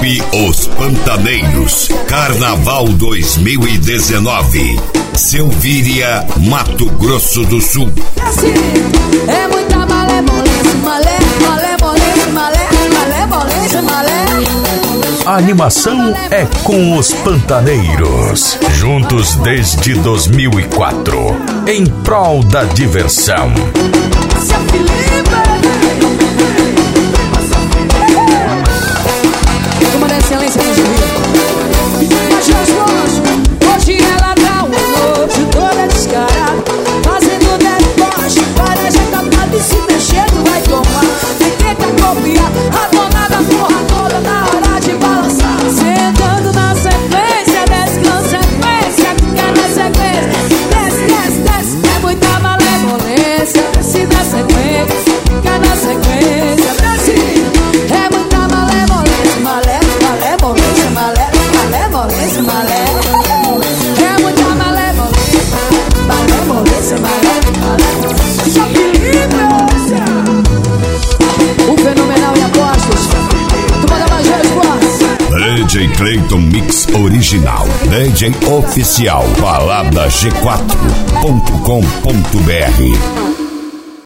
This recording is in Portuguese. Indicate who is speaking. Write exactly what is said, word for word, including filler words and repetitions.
Speaker 1: Clipe Os Pantaneiros, Carnaval dois mil e dezenove. Selvíria, Mato Grosso do Sul.
Speaker 2: É muita malemolência, malé, malemolência, malé, malemolência, malé.
Speaker 3: A animação é com Os Pantaneiros, juntos desde dois mil e quatro, em prol da diversão.
Speaker 2: Seu Felipe, uma da excelência do Rio. Mas João, hoje ela dá uma noite toda descarada, fazendo deboche, para já capado e se mexendo vai tomar. Quem tenta copiar, a dona da porra toda na hora de balançar. Sentando na sequência, desce com sequência, fica na sequência, desce, desce, desce. É muita malemolência, desce na sequência, fica na sequência, desce. É muita malemolência, malé, malemolência, malé, malemolência, malé. É muita malemolência, malemolência, malé, malemolência. O fenomenal e apostos. Tu manda mais respostas.
Speaker 1: D J Clayton Mix Original. D J Oficial. Balada G quatro ponto com ponto br.